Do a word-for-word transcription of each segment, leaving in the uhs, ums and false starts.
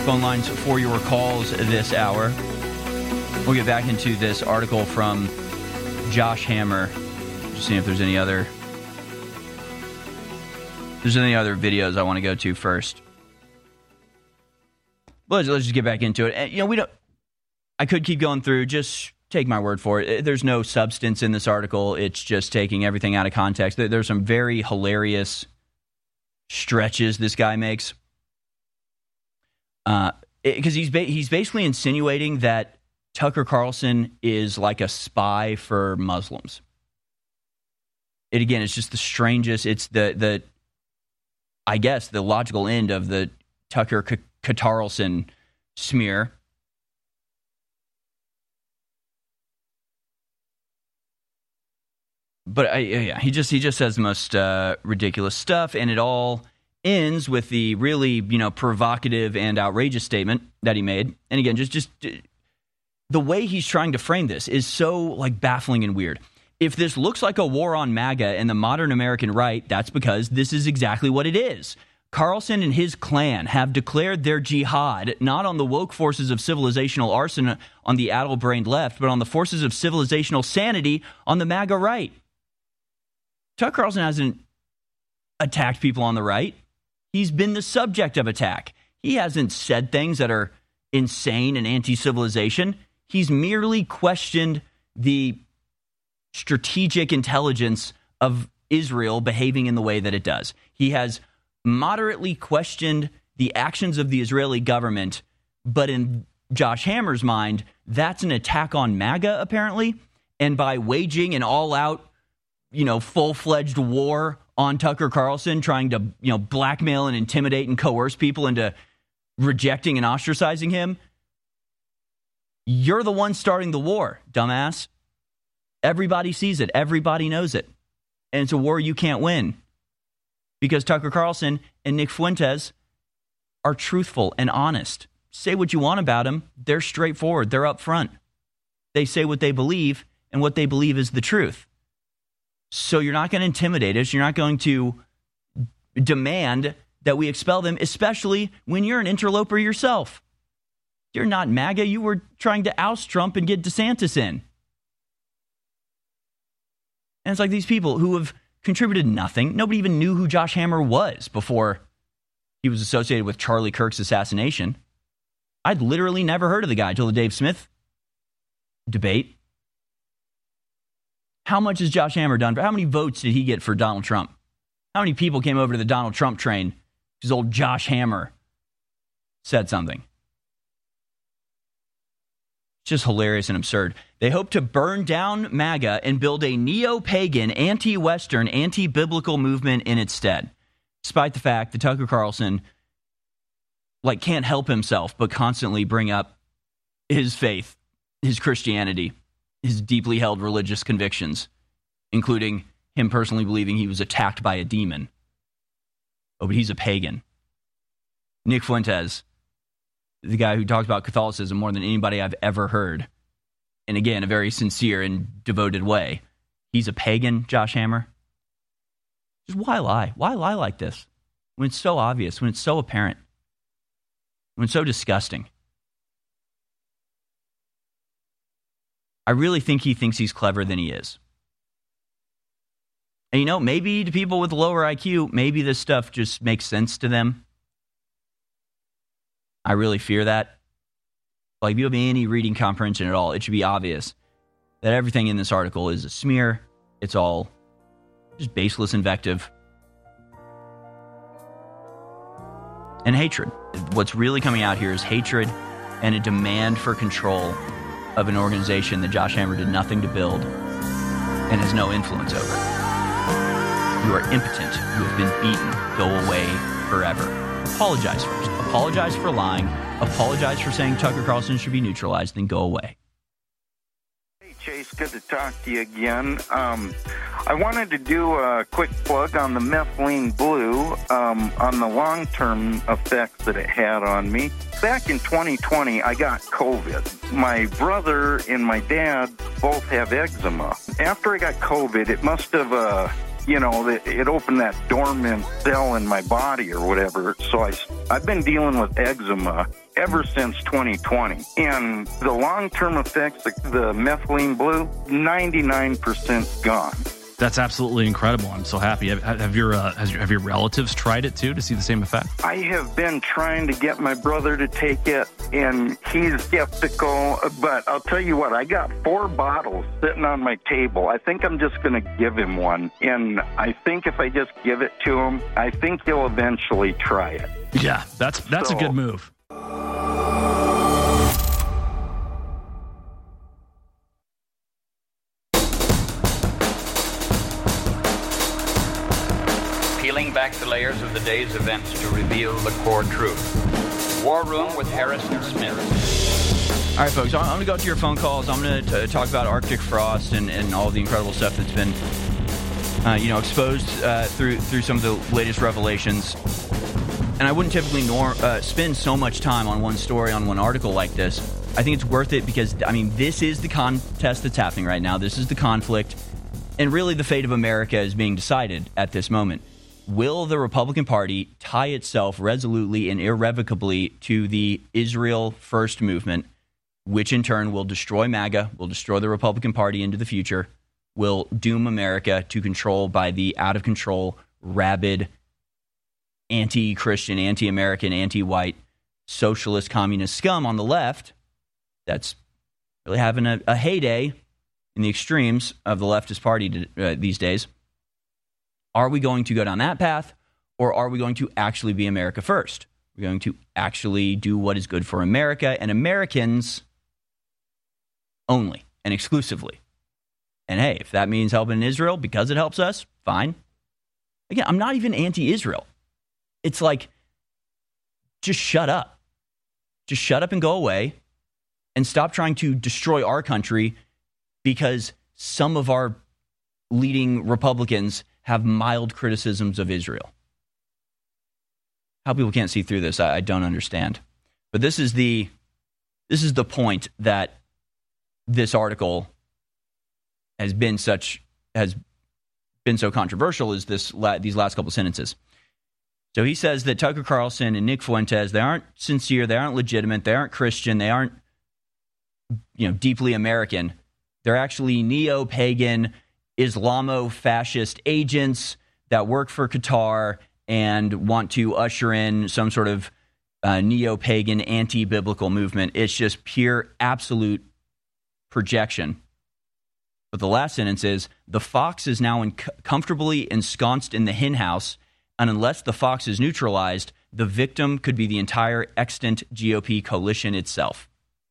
phone lines for your calls this hour. We'll get back into this article from Josh Hammer. Just seeing if there's any other if there's any other videos I want to go to first. Let's, let's just get back into it. And, you know, we don't. I could keep going through. Just take my word for it. There's no substance in this article. It's just taking everything out of context. There's some very hilarious stretches this guy makes. Uh, because he's ba- he's basically insinuating that Tucker Carlson is like a spy for Muslims. It again, it's just the strangest. It's the the, I guess, the logical end of the Tucker C- Carlson smear. But I, yeah, he just he just says the most uh, ridiculous stuff, and it all ends with the really, you know, provocative and outrageous statement that he made. And again, just just the way he's trying to frame this is so like baffling and weird. If this looks like a war on MAGA and the modern American right, that's because this is exactly what it is. Carlson and his clan have declared their jihad not on the woke forces of civilizational arson on the addle-brained left, but on the forces of civilizational sanity on the MAGA right. Tucker Carlson hasn't attacked people on the right. He's been the subject of attack. He hasn't said things that are insane and anti-civilization. He's merely questioned the strategic intelligence of Israel behaving in the way that it does. He has moderately questioned the actions of the Israeli government, but in Josh Hammer's mind, that's an attack on MAGA, apparently. And by waging an all-out, you know, full-fledged war on Tucker Carlson, trying to, you know, blackmail and intimidate and coerce people into rejecting and ostracizing him, you're the one starting the war, dumbass. Everybody sees it. Everybody knows it. And it's a war you can't win. Because Tucker Carlson and Nick Fuentes are truthful and honest. Say what you want about them. They're straightforward. They're upfront. They say what they believe, and what they believe is the truth. So you're not going to intimidate us. You're not going to demand that we expel them, especially when you're an interloper yourself. You're not MAGA. You were trying to oust Trump and get DeSantis in. And it's like these people who have contributed nothing. Nobody even knew who Josh Hammer was before he was associated with Charlie Kirk's assassination. I'd literally never heard of the guy until the Dave Smith debate. How much has Josh Hammer done? How many votes did he get for Donald Trump? How many people came over to the Donald Trump train because old Josh Hammer said something? It's just hilarious and absurd. They hope to burn down MAGA and build a neo-pagan, anti-Western, anti-biblical movement in its stead, despite the fact that Tucker Carlson like can't help himself but constantly bring up his faith, his Christianity, his deeply held religious convictions, including him personally believing he was attacked by a demon. Oh, but he's a pagan. Nick Fuentes, the guy who talks about Catholicism more than anybody I've ever heard, and again, a very sincere and devoted way. He's a pagan, Josh Hammer. Just why lie? Why lie like this? When it's so obvious, when it's so apparent, when it's so disgusting. I really think he thinks he's clever than he is. And you know, maybe to people with lower I Q, maybe this stuff just makes sense to them. I really fear that. Like, if you have any reading comprehension at all, it should be obvious that everything in this article is a smear. It's all just baseless invective and hatred. What's really coming out here is hatred and a demand for control of an organization that Josh Hammer did nothing to build and has no influence over. You are impotent. You have been beaten. Go away forever. Apologize first. Apologize for lying. Apologize for saying Tucker Carlson should be neutralized, then go away. Hey, Chase, good to talk to you again. Um, I wanted to do a quick plug on the methylene blue, um, on the long-term effects that it had on me. Back in twenty twenty, I got COVID. My brother and my dad both have eczema. After I got COVID, it must have... Uh, You know, it opened that dormant cell in my body or whatever. So I, I've been dealing with eczema ever since twenty twenty. And the long-term effects, the, the methylene blue, ninety-nine percent gone. That's absolutely incredible. I'm so happy. Have, have your uh, has your, have your relatives tried it too to see the same effect? I have been trying to get my brother to take it, and he's skeptical. But I'll tell you what, I got four bottles sitting on my table. I think I'm just going to give him one. And I think if I just give it to him, I think he'll eventually try it. Yeah, that's that's so, a good move. Peeling back the layers of the day's events to reveal the core truth. War Room with Harrison Smith. All right, folks, I'm going to go to your phone calls. I'm going to talk about Arctic frost and, and all the incredible stuff that's been, uh, you know, exposed uh, through through some of the latest revelations. And I wouldn't typically nor, uh, spend so much time on one story, on one article like this. I think it's worth it because, I mean, this is the contest that's happening right now. This is the conflict. And really the fate of America is being decided at this moment. Will the Republican Party tie itself resolutely and irrevocably to the Israel First movement, which in turn will destroy MAGA, will destroy the Republican Party into the future, will doom America to control by the out-of-control, rabid, anti-Christian, anti-American, anti-white, socialist, communist scum on the left that's really having a, a heyday in the extremes of the leftist party to, uh, these days. Are we going to go down that path, or are we going to actually be America first? We're going to actually do what is good for America and Americans only and exclusively. And hey, if that means helping Israel because it helps us, fine. Again, I'm not even anti-Israel. It's like, just shut up. Just shut up and go away and stop trying to destroy our country because some of our leading Republicans have mild criticisms of Israel. How people can't see through this, I, I don't understand. But this is the this is the point that this article has been such has been so controversial. Is this la, these last couple sentences? So he says that Tucker Carlson and Nick Fuentes, they aren't sincere, they aren't legitimate, they aren't Christian, they aren't, you know, deeply American. They're actually neo-pagan, Islamo-fascist agents that work for Qatar and want to usher in some sort of uh, neo-pagan, anti-biblical movement. It's just pure, absolute projection. But the last sentence is, the fox is now in- comfortably ensconced in the hen house, and unless the fox is neutralized, the victim could be the entire extant G O P coalition itself.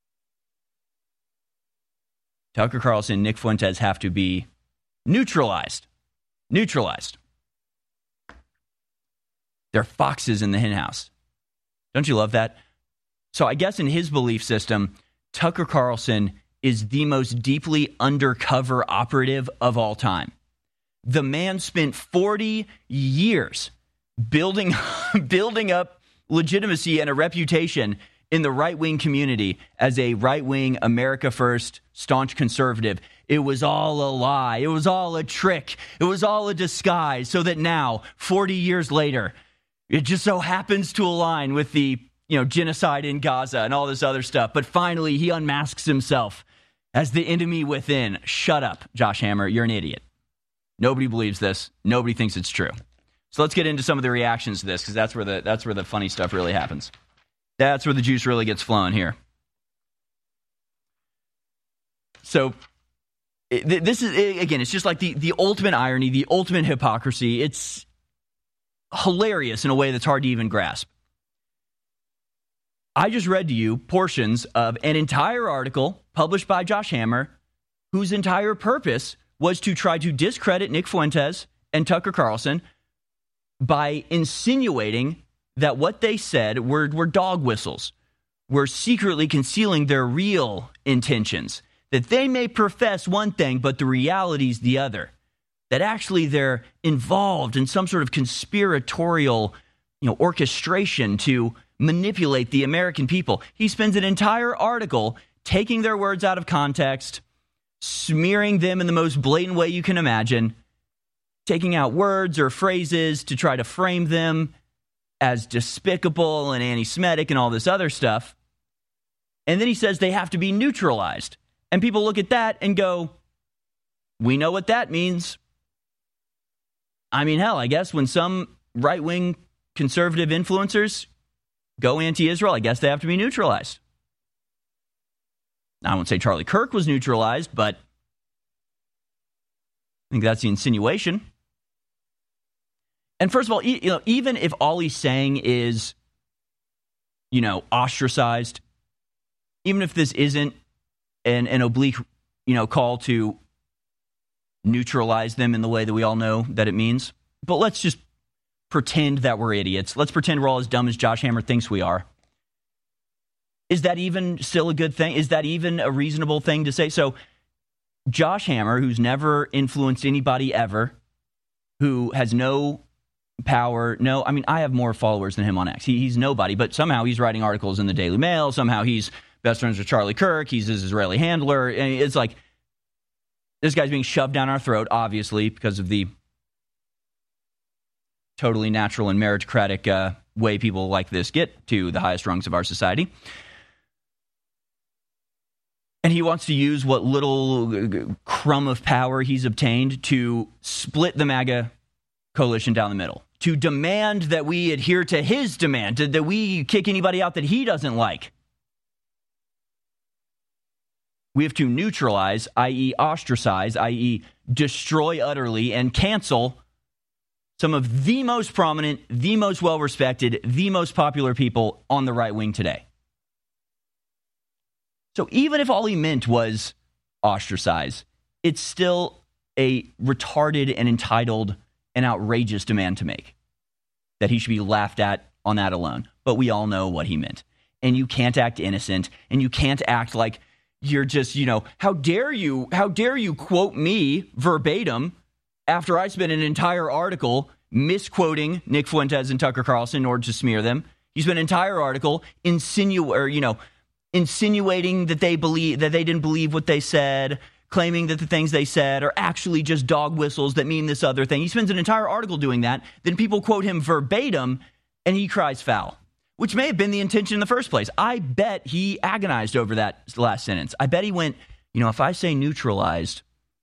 Tucker Carlson and Nick Fuentes have to be neutralized. Neutralized. They're foxes in the hen house. Don't you love that? So I guess in his belief system, Tucker Carlson is the most deeply undercover operative of all time. The man spent forty years building, building up legitimacy and a reputation in the right-wing community as a right-wing, America First, staunch conservative. It was all a lie. It was all a trick. It was all a disguise so that now, forty years later, it just so happens to align with the, you know, genocide in Gaza and all this other stuff. But finally, he unmasks himself as the enemy within. Shut up, Josh Hammer. You're an idiot. Nobody believes this. Nobody thinks it's true. So let's get into some of the reactions to this, because that's where the that's where the funny stuff really happens. That's where the juice really gets flowing here. So it, this is, it, again, it's just like the, the ultimate irony, the ultimate hypocrisy. It's hilarious in a way that's hard to even grasp. I just read to you portions of an entire article published by Josh Hammer, whose entire purpose was to try to discredit Nick Fuentes and Tucker Carlson by insinuating that what they said were, were dog whistles, were secretly concealing their real intentions, that they may profess one thing, but the reality's the other, that actually they're involved in some sort of conspiratorial, you know, orchestration to manipulate the American people. He spends an entire article taking their words out of context, smearing them in the most blatant way you can imagine, taking out words or phrases to try to frame them as despicable and anti-Semitic and all this other stuff. And then he says they have to be neutralized. And people look at that and go, we know what that means. I mean, hell, I guess when some right-wing conservative influencers go anti-Israel, I guess they have to be neutralized. I won't say Charlie Kirk was neutralized, but I think that's the insinuation. And first of all, you know, even if all he's saying is, you know, ostracized, even if this isn't an, an oblique, you know, call to neutralize them in the way that we all know that it means, but let's just pretend that we're idiots. Let's pretend we're all as dumb as Josh Hammer thinks we are. Is that even still a good thing? Is that even a reasonable thing to say? So Josh Hammer, who's never influenced anybody ever, who has no power, no, I mean, I have more followers than him on X. He, he's nobody, but somehow he's writing articles in the Daily Mail. Somehow he's best friends with Charlie Kirk. He's his Israeli handler. And it's like, this guy's being shoved down our throat, obviously, because of the totally natural and meritocratic uh, way people like this get to the highest rungs of our society. And he wants to use what little crumb of power he's obtained to split the MAGA coalition down the middle, to demand that we adhere to his demand, to, that we kick anybody out that he doesn't like. We have to neutralize, that is ostracize, that is destroy utterly and cancel some of the most prominent, the most well-respected, the most popular people on the right wing today. So even if all he meant was ostracize, it's still a retarded and entitled and outrageous demand to make, that he should be laughed at on that alone. But we all know what he meant. And you can't act innocent, and you can't act like you're just, you know, how dare you, how dare you quote me verbatim after I spent an entire article misquoting Nick Fuentes and Tucker Carlson in order to smear them. You spent an entire article insinu- or, you know, insinuating that they believe that they didn't believe what they said, claiming that the things they said are actually just dog whistles that mean this other thing. He spends an entire article doing that. Then people quote him verbatim, and he cries foul, which may have been the intention in the first place. I bet he agonized over that last sentence. I bet he went, you know, if I say neutralized,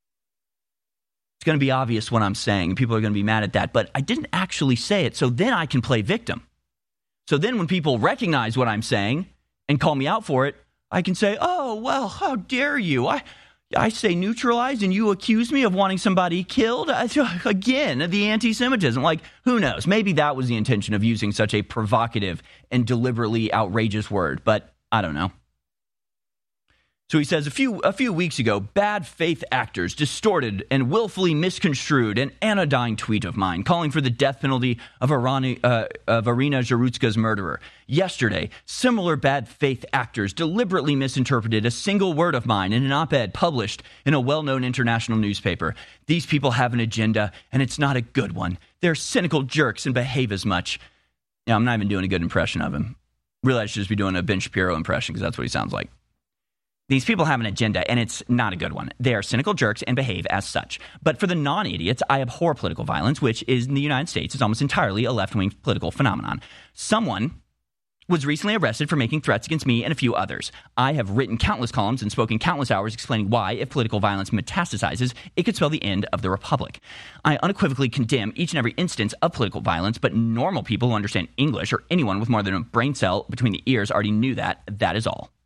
it's going to be obvious what I'm saying, and people are going to be mad at that. But I didn't actually say it, so then I can play victim. So then when people recognize what I'm saying and call me out for it, I can say, oh, well, how dare you? I I say neutralized, and you accuse me of wanting somebody killed? I, again, the anti-Semitism. Like, who knows? Maybe that was the intention of using such a provocative and deliberately outrageous word, but I don't know. So he says, a few a few weeks ago, bad faith actors distorted and willfully misconstrued an anodyne tweet of mine calling for the death penalty of, Irani, uh, of Irina Zarutska's murderer. Yesterday, similar bad faith actors deliberately misinterpreted a single word of mine in an op-ed published in a well-known international newspaper. These people have an agenda, and it's not a good one. They're cynical jerks and behave as much. Yeah, I'm not even doing a good impression of him. Really, I should just be doing a Ben Shapiro impression, because that's what he sounds like. These people have an agenda, and it's not a good one. They are cynical jerks and behave as such. But for the non-idiots, I abhor political violence, which is in the United States is almost entirely a left-wing political phenomenon. Someone was recently arrested for making threats against me and a few others. I have written countless columns and spoken countless hours explaining why, if political violence metastasizes, it could spell the end of the republic. I unequivocally condemn each and every instance of political violence, but normal people who understand English, or anyone with more than a brain cell between the ears, already knew that. That is all.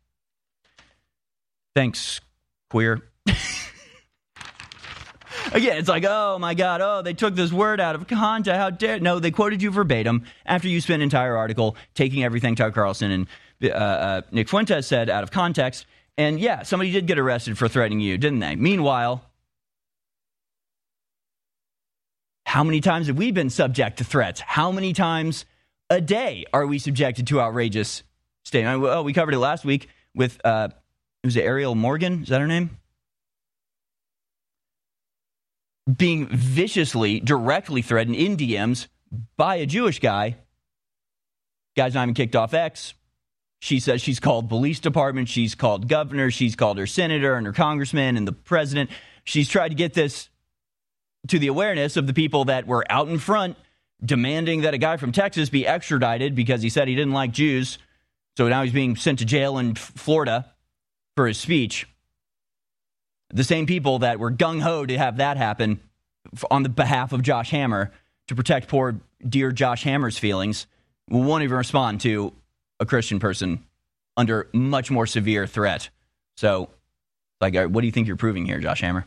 Thanks, queer. Again, it's like, oh my God, oh, they took this word out of context. How dare? No, they quoted you verbatim after you spent an entire article taking everything Tucker Carlson and uh, uh, Nick Fuentes said out of context. And yeah, somebody did get arrested for threatening you, didn't they? Meanwhile, how many times have we been subject to threats? How many times a day are we subjected to outrageous statements? Well, we covered it last week with... Uh, Who's it, Ariel Morgan? Is that her name? Being viciously, directly threatened in D Ms by a Jewish guy. Guy's not even kicked off X. She says she's called police department. She's called governor. She's called her senator and her congressman and the president. She's tried to get this to the awareness of the people that were out in front demanding that a guy from Texas be extradited because he said he didn't like Jews. So now he's being sent to jail in Florida for his speech. The same people that were gung-ho to have that happen on the behalf of Josh Hammer to protect poor, dear Josh Hammer's feelings won't even respond to a Christian person under much more severe threat. So, like, what do you think you're proving here, Josh Hammer?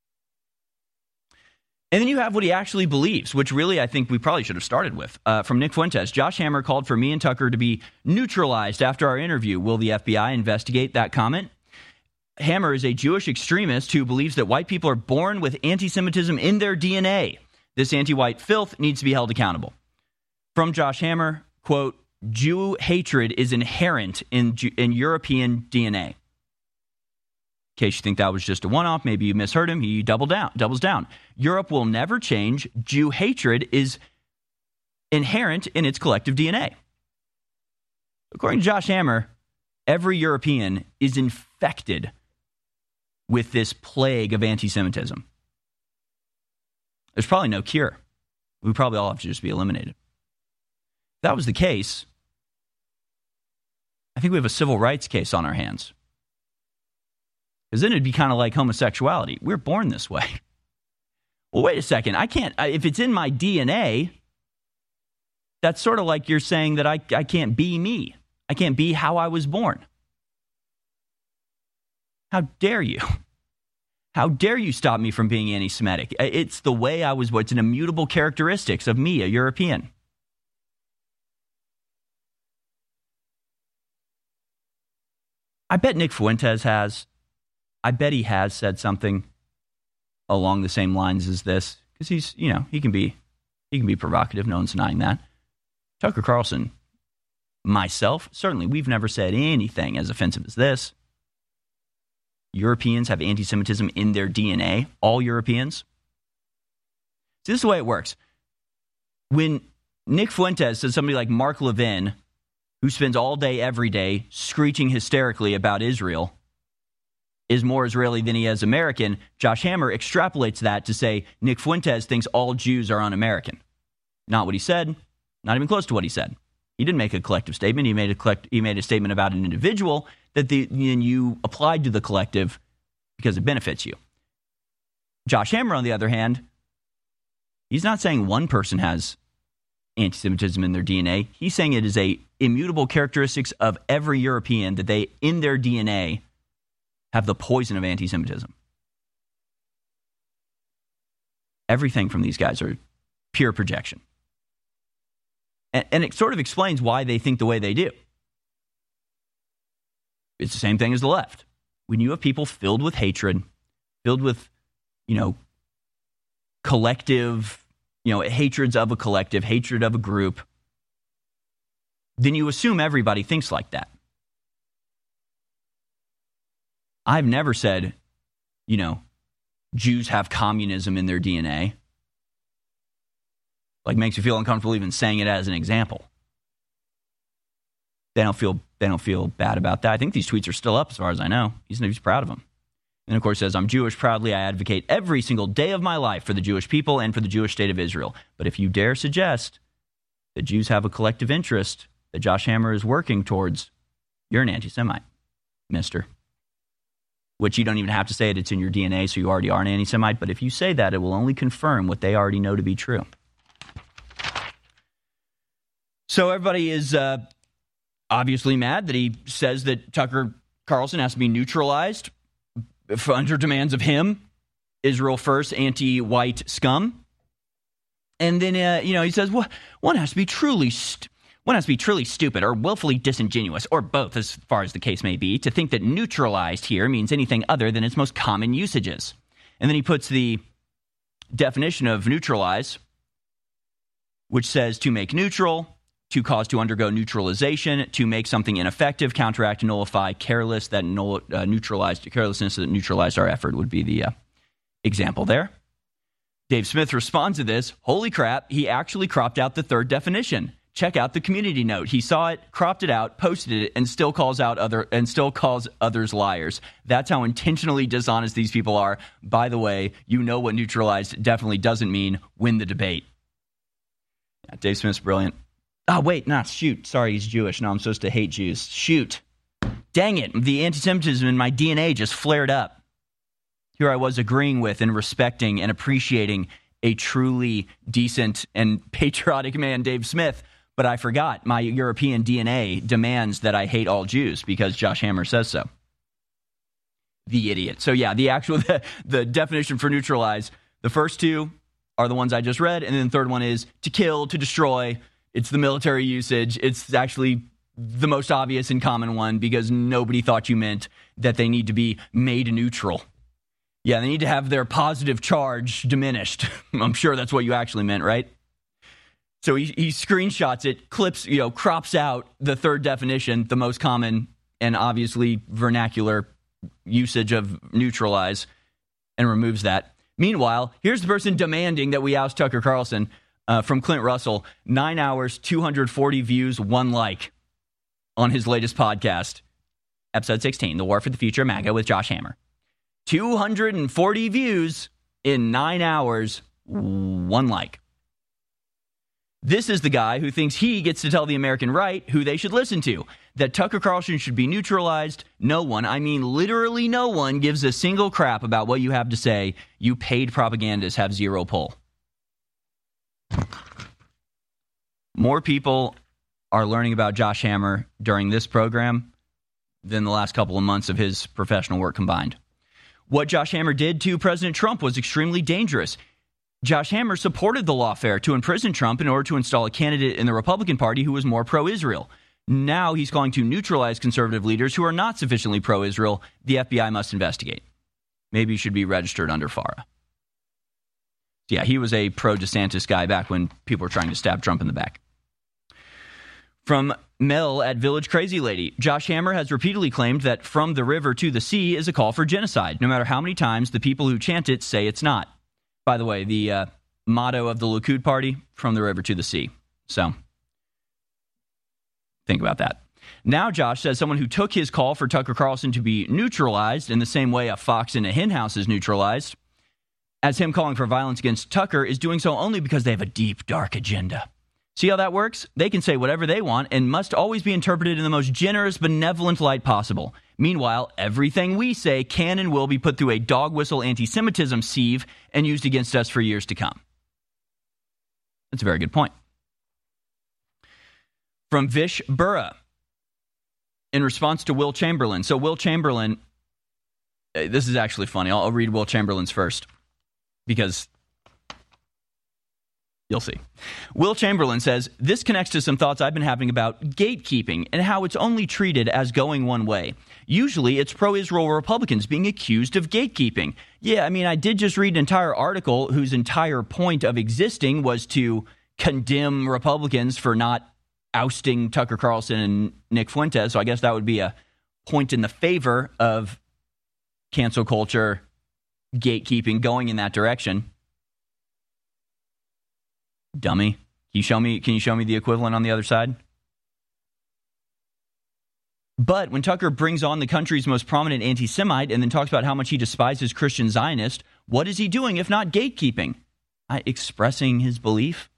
And then you have what he actually believes, which really I think we probably should have started with. Uh, from Nick Fuentes, Josh Hammer called for me and Tucker to be neutralized after our interview. Will the F B I investigate that comment? Hammer is a Jewish extremist who believes that white people are born with anti-Semitism in their D N A. This anti-white filth needs to be held accountable. From Josh Hammer, quote, Jew hatred is inherent in, in European D N A. In case you think that was just a one-off, maybe you misheard him, he doubled down, doubles down. Europe will never change. Jew hatred is inherent in its collective D N A. According to Josh Hammer, every European is infected with this plague of anti-Semitism. There's probably no cure. We probably all have to just be eliminated. If that was the case, I think we have a civil rights case on our hands. Because then it'd be kind of like homosexuality. We're born this way. Well, wait a second. I can't, if it's in my D N A, that's sort of like you're saying that I, I can't be me. I can't be how I was born. How dare you? How dare you stop me from being anti-Semitic? It's the way I was, it's an immutable characteristics of me, a European. I bet Nick Fuentes has. I bet he has said something along the same lines as this, because he's, you know, he can be, he can be provocative. No one's denying that. Tucker Carlson, myself, certainly, we've never said anything as offensive as this. Europeans have anti-Semitism in their D N A. All Europeans. See, this is the way it works. When Nick Fuentes says somebody like Mark Levin, who spends all day, every day, screeching hysterically about Israel, is more Israeli than he is American, Josh Hammer extrapolates that to say Nick Fuentes thinks all Jews are un-American. Not what he said. Not even close to what he said. He didn't make a collective statement. He made a collect, he made a statement about an individual that the, then you applied to the collective because it benefits you. Josh Hammer, on the other hand, he's not saying one person has anti-Semitism in their D N A. He's saying it is a immutable characteristics of every European that they, in their D N A, have the poison of anti-Semitism. Everything from these guys are pure projection. And, and it sort of explains why they think the way they do. It's the same thing as the left. When you have people filled with hatred, filled with, you know, collective, you know, hatreds of a collective, hatred of a group, then you assume everybody thinks like that. I've never said, you know, Jews have communism in their D N A. Like, makes you feel uncomfortable even saying it as an example. They don't feel they don't feel bad about that. I think these tweets are still up as far as I know. He's, he's proud of them. And of course says, I'm Jewish. Proudly, I advocate every single day of my life for the Jewish people and for the Jewish state of Israel. But if you dare suggest that Jews have a collective interest that Josh Hammer is working towards, you're an anti-Semite, mister. Which you don't even have to say it. It's in your D N A, so you already are an anti-Semite. But if you say that, it will only confirm what they already know to be true. So everybody is uh, obviously mad that he says that Tucker Carlson has to be neutralized for under demands of him, Israel first, anti-white scum. And then, uh, you know, he says, well, one has to be truly st- one has to be truly stupid or willfully disingenuous, or both, as far as the case may be, to think that neutralized here means anything other than its most common usages. And then he puts the definition of neutralize, which says to make neutral, to cause to undergo neutralization, to make something ineffective, counteract, nullify, careless, that null, uh, neutralized, carelessness that neutralized our effort would be the uh, example there. Dave Smith responds to this, holy crap, he actually cropped out the third definition. Check out the community note. He saw it, cropped it out, posted it, and still calls out other and still calls others liars. That's how intentionally dishonest these people are. By the way, you know what neutralized definitely doesn't mean: win the debate. Yeah, Dave Smith's brilliant. Oh, wait, nah, shoot. Sorry, he's Jewish. No, I'm supposed to hate Jews. Shoot. Dang it. The anti-Semitism in my D N A just flared up. Here I was agreeing with and respecting and appreciating a truly decent and patriotic man, Dave Smith, but I forgot my European D N A demands that I hate all Jews because Josh Hammer says so. The idiot. So yeah, the actual, the, the definition for neutralize, the first two are the ones I just read, and then the third one is to kill, to destroy. It's the military usage. It's actually the most obvious and common one because nobody thought you meant that they need to be made neutral. Yeah, they need to have their positive charge diminished. I'm sure that's what you actually meant, right? So he, he screenshots it, clips, you know, crops out the third definition, the most common and obviously vernacular usage of neutralize, and removes that. Meanwhile, here's the person demanding that we oust Tucker Carlson uh, from Clint Russell. Nine hours, two hundred forty views, one like on his latest podcast, episode sixteen, The War for the Future of MAGA with Josh Hammer. two hundred forty views in nine hours, one like. This is the guy who thinks he gets to tell the American right who they should listen to. That Tucker Carlson should be neutralized. No one, I mean literally no one, gives a single crap about what you have to say. You paid propagandists have zero pull. More people are learning about Josh Hammer during this program than the last couple of months of his professional work combined. What Josh Hammer did to President Trump was extremely dangerous. Josh Hammer supported the lawfare to imprison Trump in order to install a candidate in the Republican Party who was more pro-Israel. Now he's calling to neutralize conservative leaders who are not sufficiently pro-Israel. The F B I must investigate. Maybe he should be registered under FARA. Yeah, he was a pro-DeSantis guy back when people were trying to stab Trump in the back. From Mel at Village Crazy Lady, Josh Hammer has repeatedly claimed that from the river to the sea is a call for genocide, no matter how many times the people who chant it say it's not. By the way, the uh, motto of the Likud party, from the river to the sea. So, think about that. Now Josh says someone who took his call for Tucker Carlson to be neutralized in the same way a fox in a henhouse is neutralized, as him calling for violence against Tucker, is doing so only because they have a deep, dark agenda. See how that works? They can say whatever they want and must always be interpreted in the most generous, benevolent light possible. Meanwhile, everything we say can and will be put through a dog whistle anti-Semitism sieve and used against us for years to come. That's a very good point. From Vish Burra, in response to Will Chamberlain. So Will Chamberlain, this is actually funny. I'll, I'll read Will Chamberlain's first because you'll see. Will Chamberlain says, this connects to some thoughts I've been having about gatekeeping and how it's only treated as going one way. Usually it's pro-Israel Republicans being accused of gatekeeping. Yeah, I mean, I did just read an entire article whose entire point of existing was to condemn Republicans for not ousting Tucker Carlson and Nick Fuentes. So I guess that would be a point in the favor of cancel culture, gatekeeping, going in that direction. Dummy. Can you show me, can you show me the equivalent on the other side? But when Tucker brings on the country's most prominent anti-Semite and then talks about how much he despises Christian Zionists, what is he doing if not gatekeeping? I, expressing his belief?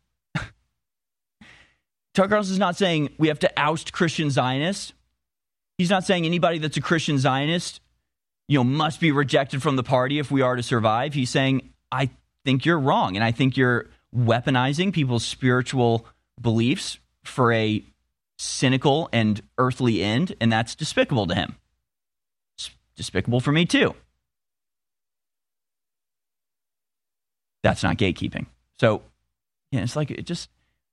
Tucker Carlson is not saying we have to oust Christian Zionists. He's not saying anybody that's a Christian Zionist, you know, must be rejected from the party if we are to survive. He's saying, I think you're wrong, and I think you're weaponizing people's spiritual beliefs for a cynical and earthly end, and that's despicable to him. It's despicable for me too. That's not gatekeeping. So, yeah, it's like, it just,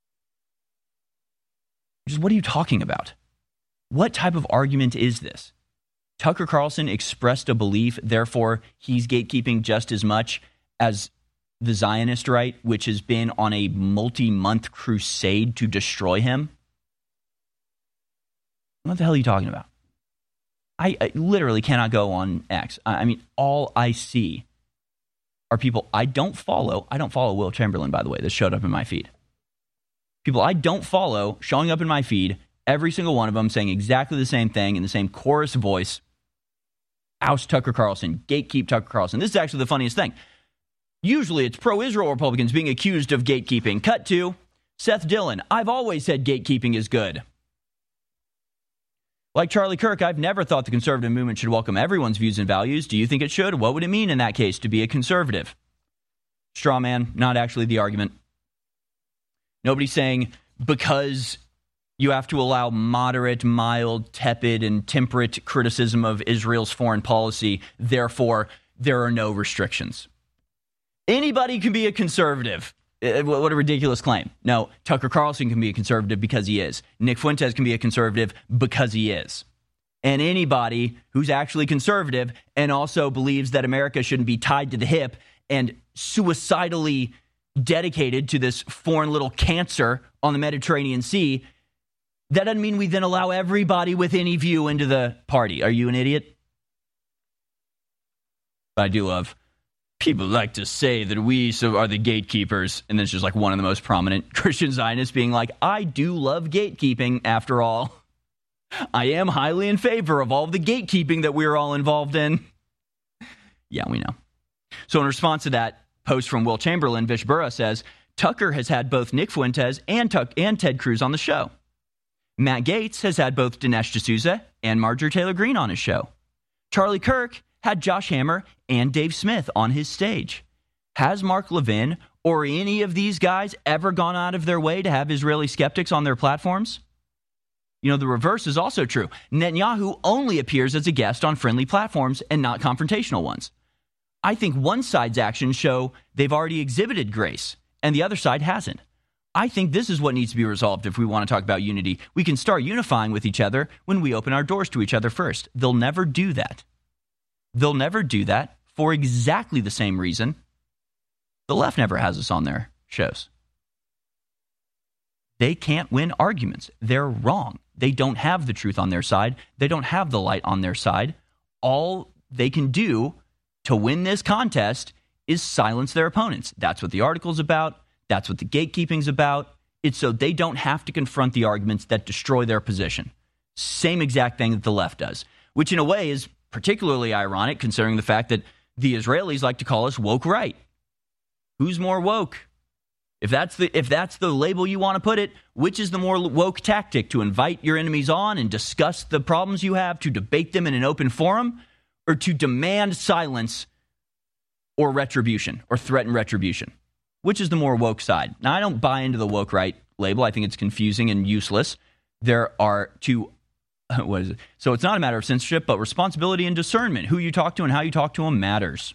just what are you talking about? What type of argument is this? Tucker Carlson expressed a belief, therefore he's gatekeeping just as much as the Zionist right, which has been on a multi-month crusade to destroy him. What the hell are you talking about? I, I literally cannot go on X. I, I mean, all I see are people I don't follow. I don't follow Will Chamberlain, by the way. This showed up in my feed. People I don't follow showing up in my feed, every single one of them saying exactly the same thing in the same chorus voice. Oust Tucker Carlson. Gatekeep Tucker Carlson. This is actually the funniest thing. Usually it's pro-Israel Republicans being accused of gatekeeping. Cut to Seth Dillon, I've always said gatekeeping is good. Like Charlie Kirk, I've never thought the conservative movement should welcome everyone's views and values. Do you think it should? What would it mean in that case to be a conservative? Straw man, not actually the argument. Nobody's saying because you have to allow moderate, mild, tepid, and temperate criticism of Israel's foreign policy, therefore there are no restrictions. Anybody can be a conservative. What a ridiculous claim. No, Tucker Carlson can be a conservative because he is. Nick Fuentes can be a conservative because he is. And anybody who's actually conservative and also believes that America shouldn't be tied to the hip and suicidally dedicated to this foreign little cancer on the Mediterranean Sea, that doesn't mean we then allow everybody with any view into the party. Are you an idiot? But I do love, people like to say that we so are the gatekeepers, and then it's just like one of the most prominent Christian Zionists being like, I do love gatekeeping after all. I am highly in favor of all the gatekeeping that we're all involved in. Yeah, we know. So in response to that post from Will Chamberlain, Vish Burra says, Tucker has had both Nick Fuentes and, Tuck- and Ted Cruz on the show. Matt Gaetz has had both Dinesh D'Souza and Marjorie Taylor Greene on his show. Charlie Kirk had Josh Hammer and Dave Smith on his stage. Has Mark Levin or any of these guys ever gone out of their way to have Israeli skeptics on their platforms? You know, the reverse is also true. Netanyahu only appears as a guest on friendly platforms and not confrontational ones. I think one side's actions show they've already exhibited grace, and the other side hasn't. I think this is what needs to be resolved if we want to talk about unity. We can start unifying with each other when we open our doors to each other first. They'll never do that. They'll never do that for exactly the same reason the left never has us on their shows. They can't win arguments. They're wrong. They don't have the truth on their side. They don't have the light on their side. All they can do to win this contest is silence their opponents. That's what the article's about. That's what the gatekeeping's about. It's so they don't have to confront the arguments that destroy their position. Same exact thing that the left does, which in a way is particularly ironic considering the fact that the Israelis like to call us woke right. Who's more woke? If that's the if that's the label you want to put it, which is the more woke tactic? To invite your enemies on and discuss the problems you have, to debate them in an open forum, or to demand silence or retribution or threaten retribution? Which is the more woke side? Now, I don't buy into the woke right label. I think it's confusing and useless. There are two, what is it? So it's not a matter of censorship, but responsibility and discernment. Who you talk to and how you talk to them matters.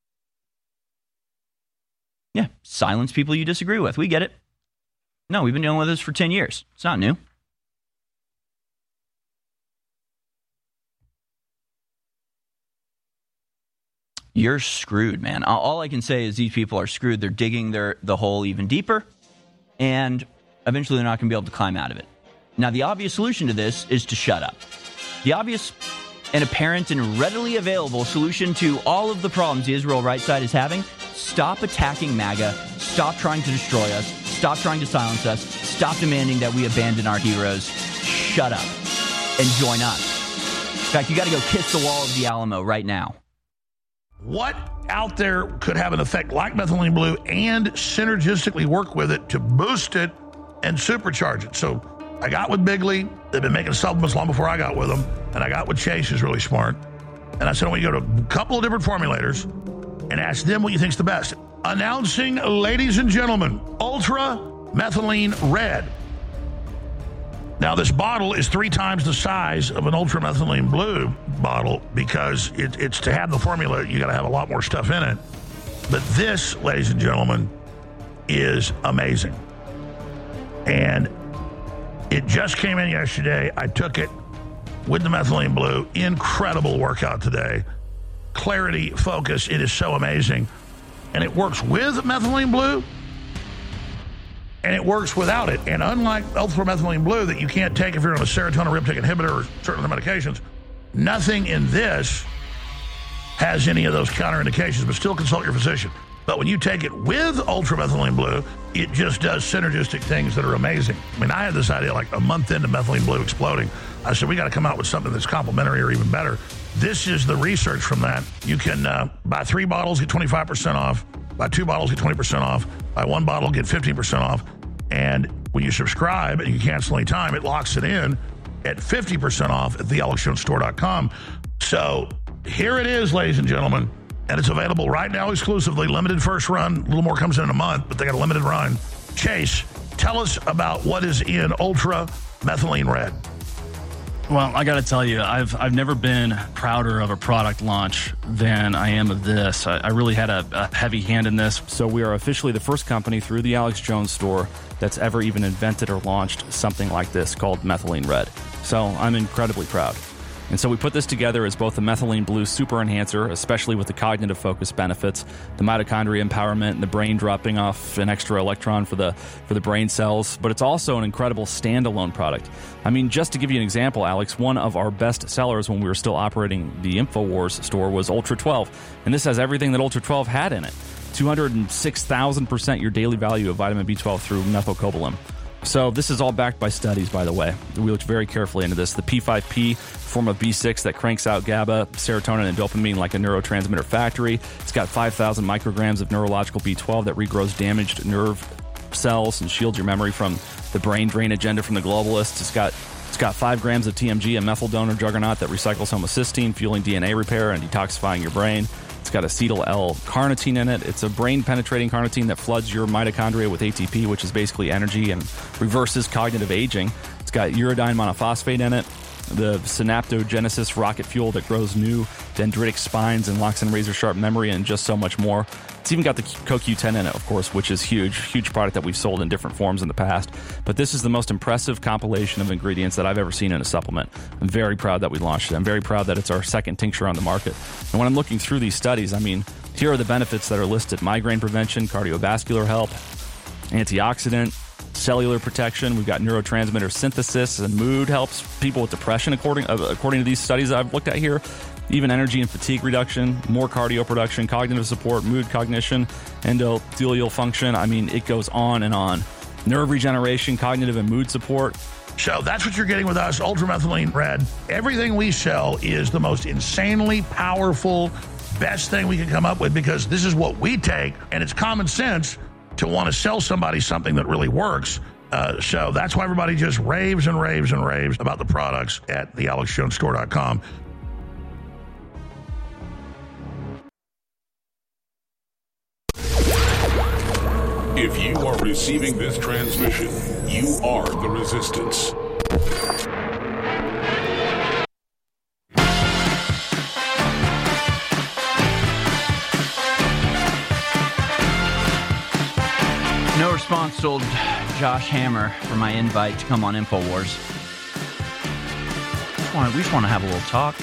Yeah, silence people you disagree with. We get it. No, we've been dealing with this for ten years. It's not new. You're screwed, man. All I can say is these people are screwed. They're digging their the hole even deeper, and eventually they're not going to be able to climb out of it. Now, the obvious solution to this is to shut up. The obvious and apparent and readily available solution to all of the problems the Israel right side is having: stop attacking MAGA, stop trying to destroy us, stop trying to silence us, stop demanding that we abandon our heroes, shut up, and join us. In fact, you got to go kiss the wall of the Alamo right now. What out there could have an effect like methylene blue and synergistically work with it to boost it and supercharge it? So I got with Bigley. They've been making supplements long before I got with them. And I got with Chase, who's really smart. And I said, I want you to go to a couple of different formulators and ask them what you think's the best. Announcing, ladies and gentlemen, Ultra Methylene Red. Now, this bottle is three times the size of an Ultra Methylene Blue bottle because it, it's to have the formula, you got to have a lot more stuff in it. But this, ladies and gentlemen, is amazing. And it just came in yesterday. I took it with the Methylene Blue. Incredible workout today. Clarity, focus, it is so amazing. And it works with Methylene Blue, and it works without it. And unlike Ultra Methylene Blue that you can't take if you're on a serotonin reuptake inhibitor or certain other medications, nothing in this has any of those counterindications, but still consult your physician. But when you take it with Ultra Methylene Blue, it just does synergistic things that are amazing. I mean, I had this idea like a month into Methylene Blue exploding. I said, we got to come out with something that's complementary or even better. This is the research from that. You can uh, buy three bottles, get twenty-five percent off. Buy two bottles, get twenty percent off. Buy one bottle, get fifteen percent off. And when you subscribe and you cancel any time, it locks it in at fifty percent off at the alex jones store dot com. So here it is, ladies and gentlemen. And it's available right now exclusively. Limited first run. A little more comes in in a month, but they got a limited run. Chase, tell us about what is in Ultra Methylene Red. Well, I got to tell you, I've I've never been prouder of a product launch than I am of this. I, I really had a, a heavy hand in this. So we are officially the first company through the Alex Jones store that's ever even invented or launched something like this called Methylene Red. So I'm incredibly proud. And so we put this together as both the methylene blue super enhancer, especially with the cognitive focus benefits, the mitochondria empowerment, and the brain dropping off an extra electron for the for the brain cells. But it's also an incredible standalone product. I mean, just to give you an example, Alex, one of our best sellers when we were still operating the InfoWars store was Ultra twelve. And this has everything that Ultra twelve had in it. two hundred six thousand percent your daily value of vitamin B twelve through methylcobalamin. So this is all backed by studies, by the way. We looked very carefully into this. The P five P, form of B six that cranks out GABA, serotonin, and dopamine like a neurotransmitter factory. It's got five thousand micrograms of neurological B twelve that regrows damaged nerve cells and shields your memory from the brain drain agenda from the globalists. It's got it's got five grams of T M G, a methyl donor juggernaut that recycles homocysteine, fueling D N A repair and detoxifying your brain. It's got acetyl L-carnitine in it. It's a brain-penetrating carnitine that floods your mitochondria with A T P, which is basically energy, and reverses cognitive aging. It's got uridine monophosphate in it, the synaptogenesis rocket fuel that grows new dendritic spines and locks in razor-sharp memory, and just so much more. It's even got the C O Q ten in it, of course, which is huge. Huge product that we've sold in different forms in the past. But this is the most impressive compilation of ingredients that I've ever seen in a supplement. I'm very proud that we launched it. I'm very proud that it's our second tincture on the market. And when I'm looking through these studies, I mean, here are the benefits that are listed. Migraine prevention, cardiovascular health, antioxidant, cellular protection. We've got neurotransmitter synthesis, and mood helps people with depression, according, uh, according to these studies that I've looked at here. Even energy and fatigue reduction, more cardio production, cognitive support, mood cognition, endothelial function. I mean, it goes on and on. Nerve regeneration, cognitive and mood support. So that's what you're getting with us, Ultra Methylene Red. Everything we sell is the most insanely powerful, best thing we can come up with, because this is what we take, and it's common sense to want to sell somebody something that really works. Uh, so that's why everybody just raves and raves and raves about the products at the alex jones store dot com. If you are receiving this transmission, you are the resistance. No response to old Josh Hammer for my invite to come on InfoWars. We just want to have a little talk.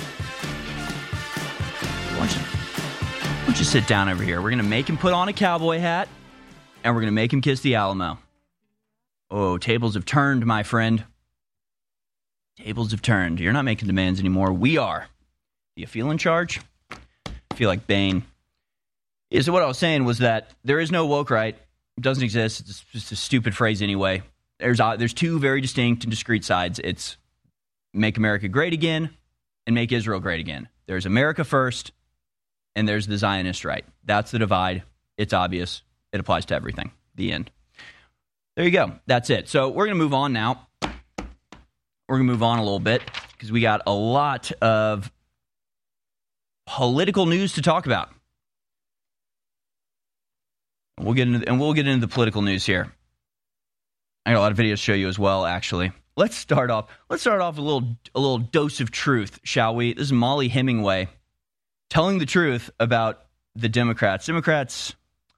Why don't you, why don't you sit down over here? We're going to make him put on a cowboy hat, and we're going to make him kiss the Alamo. Oh, tables have turned, my friend. Tables have turned. You're not making demands anymore. We are. Do you feel in charge? I feel like Bane. Yeah, so what I was saying was that there is no woke right. It doesn't exist. It's just a stupid phrase anyway. There's uh, there's two very distinct and discrete sides. It's make America great again and make Israel great again. There's America first, and there's the Zionist right. That's the divide. It's obvious. It applies to everything. The end. There you go. That's it. So we're going to move on now. We're going to move on a little bit because we got a lot of political news to talk about. We'll get into and we'll get into the political news here. I got a lot of videos to show you as well, actually. Let's start off. Let's start off with a little a little dose of truth, shall we? This is Molly Hemingway telling the truth about the Democrats. Democrats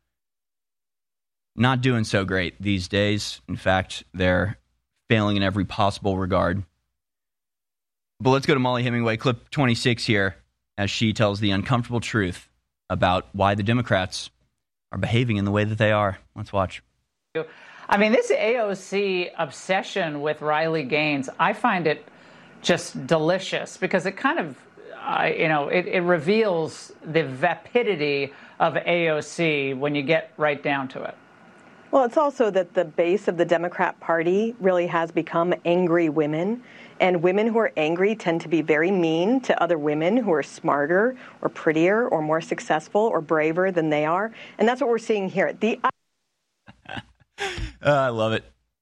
not doing so great these days. In fact, they're failing in every possible regard. But let's go to Molly Hemingway, clip twenty-six here, as she tells the uncomfortable truth about why the Democrats are behaving in the way that they are. Let's watch. I mean, this A O C obsession with Riley Gaines, I find it just delicious because it kind of, uh, you know, it, it reveals the vapidity of A O C when you get right down to it. Well, it's also that the base of the Democrat Party really has become angry women. And women who are angry tend to be very mean to other women who are smarter or prettier or more successful or braver than they are. And that's what we're seeing here. The uh, I love it.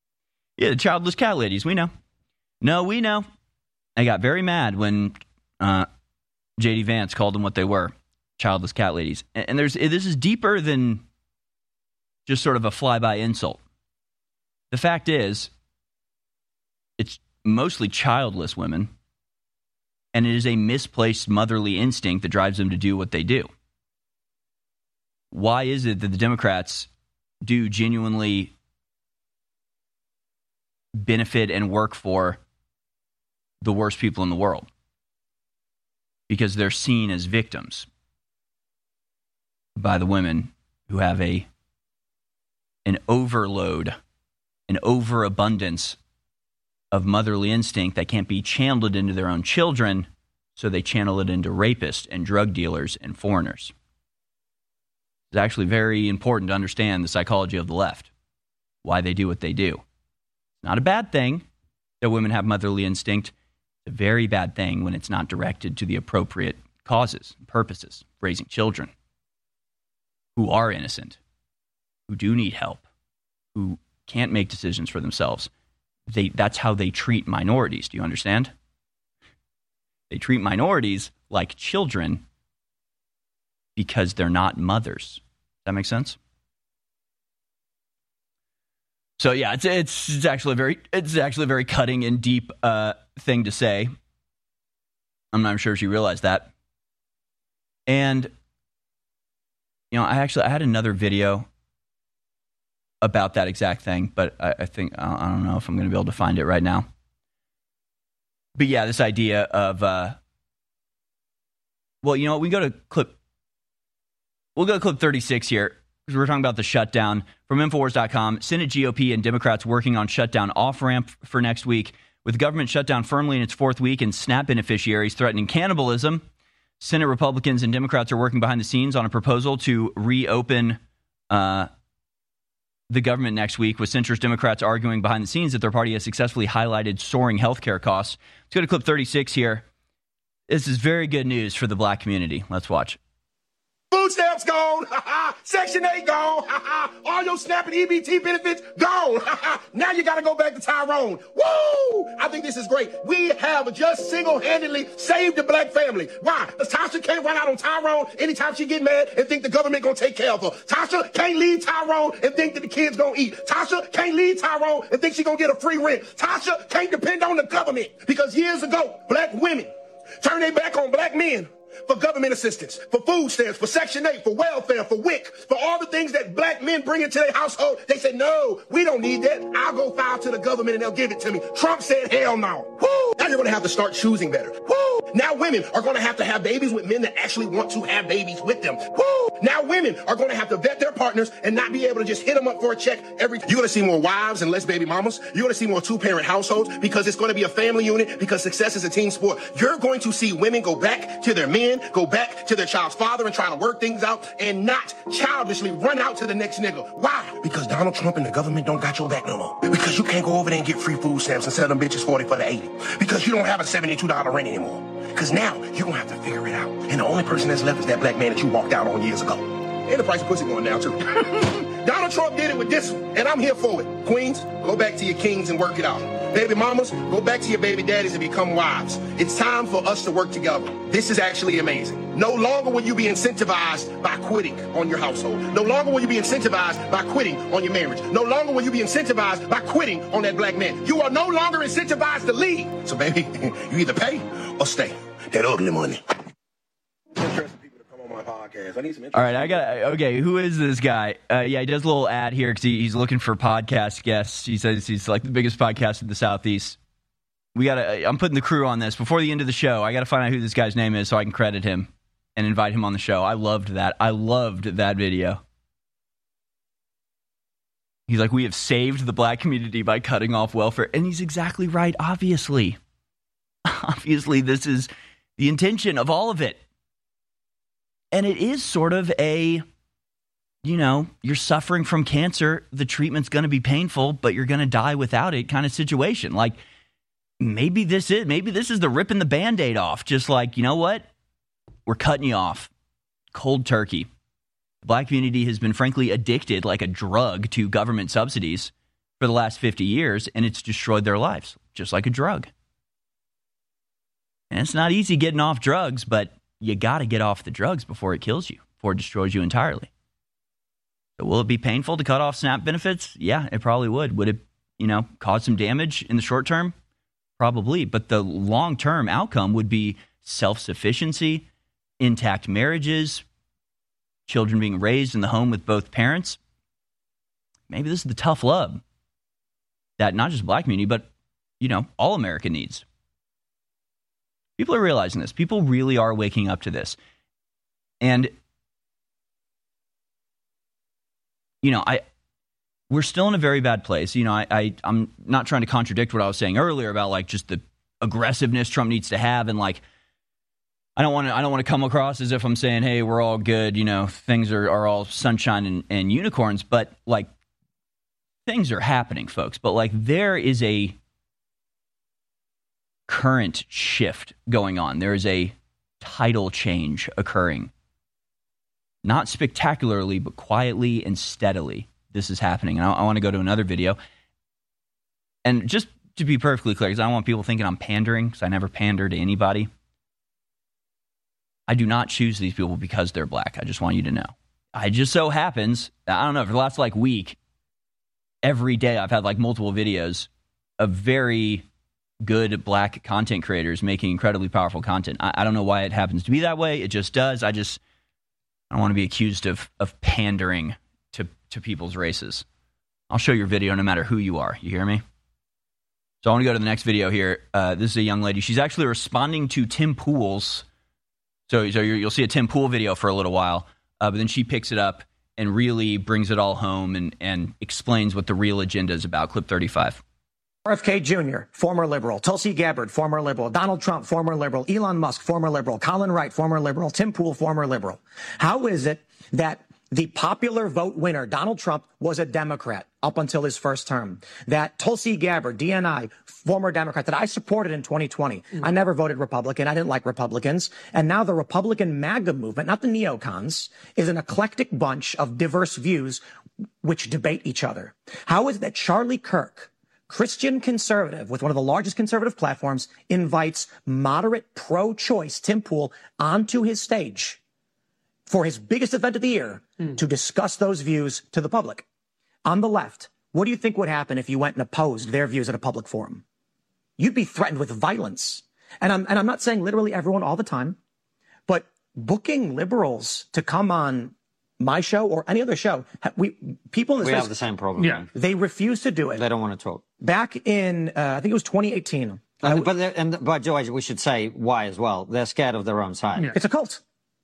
Yeah, the childless cat ladies, we know. No, we know. I got very mad when uh, J D Vance called them what they were, childless cat ladies. And, and there's this is deeper than just sort of a flyby insult. The fact is, it's mostly childless women, and it is a misplaced motherly instinct that drives them to do what they do. Why is it that the Democrats do genuinely benefit and work for the worst people in the world? Because they're seen as victims by the women who have a an overload, an overabundance of motherly instinct that can't be channeled into their own children, so they channel it into rapists and drug dealers and foreigners. It's actually very important to understand the psychology of the left, why they do what they do. It's not a bad thing that women have motherly instinct. It's a very bad thing when it's not directed to the appropriate causes and purposes, raising children who are innocent, who do need help, who can't make decisions for themselves. They, that's how they treat minorities. Do you understand? They treat minorities like children because they're not mothers. Does that make sense? So yeah, it's it's, it's actually a very it's actually a very cutting and deep uh, thing to say. I'm not sure she realized that. And you know, I actually I had another video about that exact thing, but I, I think I don't know if I'm going to be able to find it right now. But yeah, this idea of uh, well, you know, we go to clip. We'll go to clip thirty-six here because we're talking about the shutdown from Infowars dot com. Senate G O P and Democrats working on shutdown off-ramp for next week. With government shutdown firmly in its fourth week and SNAP beneficiaries threatening cannibalism, Senate Republicans and Democrats are working behind the scenes on a proposal to reopen uh, the government next week, with centrist Democrats arguing behind the scenes that their party has successfully highlighted soaring healthcare costs. Let's go to clip thirty-six here. This is very good news for the black community. Let's watch. Food stamps gone. Section eight gone. All your SNAP and E B T benefits gone. Now you got to go back to Tyrone. Woo! I think this is great. We have just single-handedly saved the black family. Why? Because Tasha can't run out on Tyrone anytime she get mad and think the government going to take care of her. Tasha can't leave Tyrone and think that the kids going to eat. Tasha can't leave Tyrone and think she going to get a free rent. Tasha can't depend on the government because years ago, black women turned their back on black men for government assistance, for food stamps, for Section eight, for welfare, for W I C, for all the things that black men bring into their household. They said, no, we don't need that. I'll go file to the government and they'll give it to me. Trump said, hell no. Woo! Now you're going to have to start choosing better. Woo! Now women are going to have to have babies with men that actually want to have babies with them. Woo! Now women are going to have to vet their partners and not be able to just hit them up for a check every. You're going to see more wives and less baby mamas. You're going to see more two-parent households because it's going to be a family unit, because success is a team sport. You're going to see women go back to their men, go back to their child's father and try to work things out and not childishly run out to the next nigga. Why? Because Donald Trump and the government don't got your back no more. Because you can't go over there and get free food stamps and sell them bitches forty for the eighty. Because you don't have a seventy-two dollars rent anymore. Because now you're going to have to figure it out. And the only person that's left is that black man that you walked out on years ago. And the price of pussy going down too. Donald Trump did it with this one, and I'm here for it. Queens, go back to your kings and work it out. Baby mamas, go back to your baby daddies and become wives. It's time for us to work together. This is actually amazing. No longer will you be incentivized by quitting on your household. No longer will you be incentivized by quitting on your marriage. No longer will you be incentivized by quitting on that black man. You are no longer incentivized to leave. So baby, you either pay or stay. That ugly money. I need some All right, I got okay. Who is this guy? Uh, yeah, he does a little ad here because he, he's looking for podcast guests. He says he's like the biggest podcast in the Southeast. We got to. I'm putting the crew on this before the end of the show. I got to find out who this guy's name is so I can credit him and invite him on the show. I loved that. I loved that video. He's like, we have saved the black community by cutting off welfare, and he's exactly right. Obviously, obviously, this is the intention of all of it. And it is sort of a, you know, you're suffering from cancer, the treatment's going to be painful, but you're going to die without it kind of situation. Like, maybe this is, maybe this is the ripping the Band-Aid off. Just like, you know what? We're cutting you off. Cold turkey. The black community has been frankly addicted like a drug to government subsidies for the last fifty years, and it's destroyed their lives, just like a drug. And it's not easy getting off drugs, but you got to get off the drugs before it kills you, before it destroys you entirely. So will it be painful to cut off SNAP benefits? Yeah, it probably would. Would it, you know, cause some damage in the short term? Probably. But the long-term outcome would be self-sufficiency, intact marriages, children being raised in the home with both parents. Maybe this is the tough love that not just black community, but, you know, all America needs. People are realizing this. People really are waking up to this. And, you know, I we're still in a very bad place. You know, I, I, I'm not trying to contradict what I was saying earlier about, like, just the aggressiveness Trump needs to have. And, like, I don't want to I don't want to come across as if I'm saying, hey, we're all good, you know, things are, are all sunshine and, and unicorns. But, like, things are happening, folks. But, like, there is a current shift going on. There is a tidal change occurring. Not spectacularly, but quietly and steadily, this is happening. And I, I want to go to another video. And just to be perfectly clear, because I don't want people thinking I'm pandering, because I never pander to anybody. I do not choose these people because they're black. I just want you to know. I just so happens, I don't know, for the last like week, every day I've had like multiple videos of very good black content creators making incredibly powerful content. I, I don't know why it happens to be that way. It just does. I just I don't want to be accused of of pandering to, to people's races. I'll show your video no matter who you are. You hear me? So I want to go to the next video here. Uh, this is a young lady. She's actually responding to Tim Pool's. So, so you're, you'll see a Tim Pool video for a little while, uh, but then she picks it up and really brings it all home and, and explains what the real agenda is about. Clip thirty-five. R F K Junior, former liberal. Tulsi Gabbard, former liberal. Donald Trump, former liberal. Elon Musk, former liberal. Colin Wright, former liberal. Tim Pool, former liberal. How is it that the popular vote winner, Donald Trump, was a Democrat up until his first term? That Tulsi Gabbard, D N I, former Democrat, that I supported in twenty twenty. Mm. I never voted Republican. I didn't like Republicans. And now the Republican MAGA movement, not the neocons, is an eclectic bunch of diverse views which debate each other. How is it that Charlie Kirk, Christian conservative with one of the largest conservative platforms, invites moderate pro-choice Tim Pool onto his stage for his biggest event of the year mm. to discuss those views to the public? On the left, what do you think would happen if you went and opposed their views at a public forum? You'd be threatened with violence. And I'm, and I'm not saying literally everyone all the time, but booking liberals to come on my show or any other show, we people in this we space, have the same problem. Yeah, they refuse to do it. They don't want to talk. Back in, uh, I think it was twenty eighteen. Uh, but and by George, we should say why as well. They're scared of their own side. Yeah. It's a cult.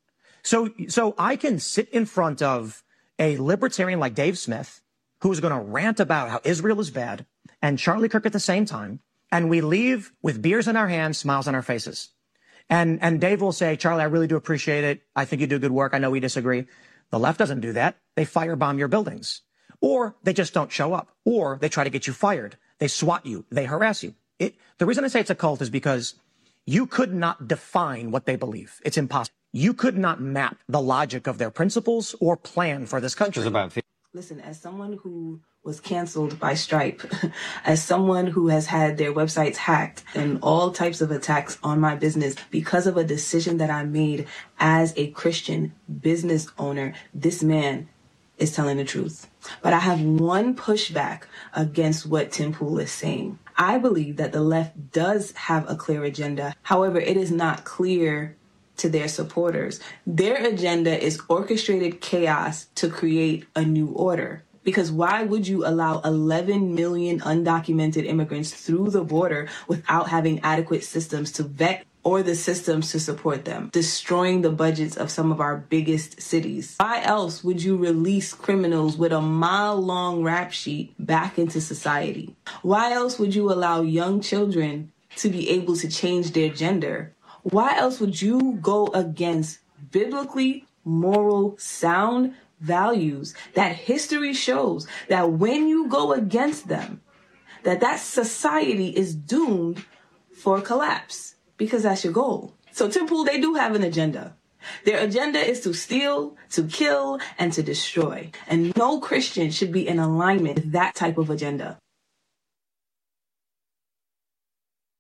So, so I can sit in front of a libertarian like Dave Smith, who's going to rant about how Israel is bad, and Charlie Kirk at the same time, and we leave with beers in our hands, smiles on our faces. And and Dave will say, Charlie, I really do appreciate it. I think you do good work. I know we disagree. The left doesn't do that. They firebomb your buildings. Or they just don't show up. Or they try to get you fired. They SWAT you. They harass you. It, the reason I say it's a cult is because you could not define what they believe. It's impossible. You could not map the logic of their principles or plan for this country. It's about Listen, as someone who was canceled by Stripe, as someone who has had their websites hacked and all types of attacks on my business because of a decision that I made as a Christian business owner, this man is telling the truth. But I have one pushback against what Tim Pool is saying. I believe that the left does have a clear agenda. However, it is not clear to their supporters. Their agenda is orchestrated chaos to create a new order. Because why would you allow eleven million undocumented immigrants through the border without having adequate systems to vet or the systems to support them, destroying the budgets of some of our biggest cities? Why else would you release criminals with a mile-long rap sheet back into society? Why else would you allow young children to be able to change their gender? Why else would you go against biblically moral sound values that history shows that when you go against them, that that society is doomed for collapse because that's your goal? So Tim Pool, they do have an agenda. Their agenda is to steal, to kill, and to destroy. And no Christian should be in alignment with that type of agenda.